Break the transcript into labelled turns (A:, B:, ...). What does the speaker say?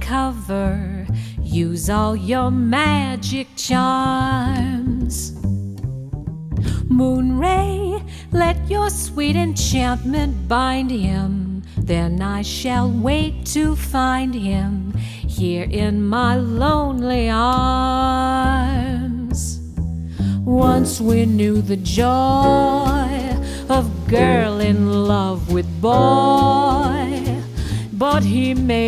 A: recover. Use all your magic charms. Moonray, let your sweet enchantment bind him. Then I shall wait to find him here in my lonely arms. Once we knew the joy of girl in love with boy, but he made